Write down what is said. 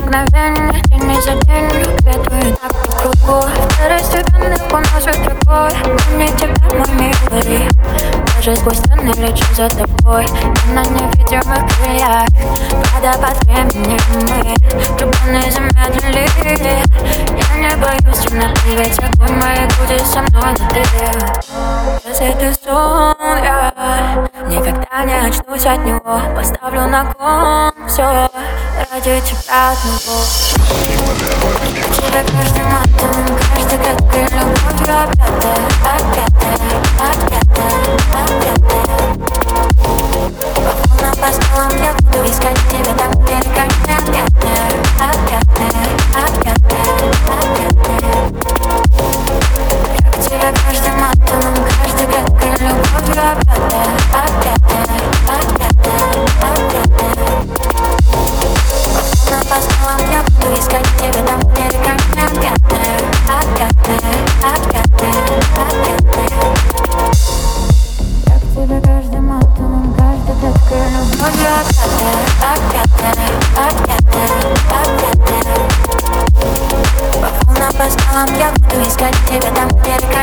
мгновение, день за день, ветвы так по кругу. Второстепенный уносит другой. Мне тебя, мой милый, даже сквозь стены лечу за тобой. Я на невидимых крыльях, водопад времени мы влюбленные замедлили. Я не боюсь темноты, ведь огонь моей груди со мной на ты. Если ты сон, я никогда не очнусь от него. Поставлю на кон все ради тебя одного. Тебя каждым атомом, каждой клеткой любовью опятая, опятая, опятая, опятая. По волнам, по скалам я буду искать тебя там, где река не опятая, опятая, опятая, опятая. Я к тебе каждым атомом, каждой клеткой любовью опятая, опятая, опятая, опятая. По скалам я буду искать тебя там, где река не опятая, опятая, опятая, опятая. Я к тебе каждым атомом, каждой клеткой любовью опятая, опятая, опятая, опятая. По волнам, по скалам я буду искать тебя там, где река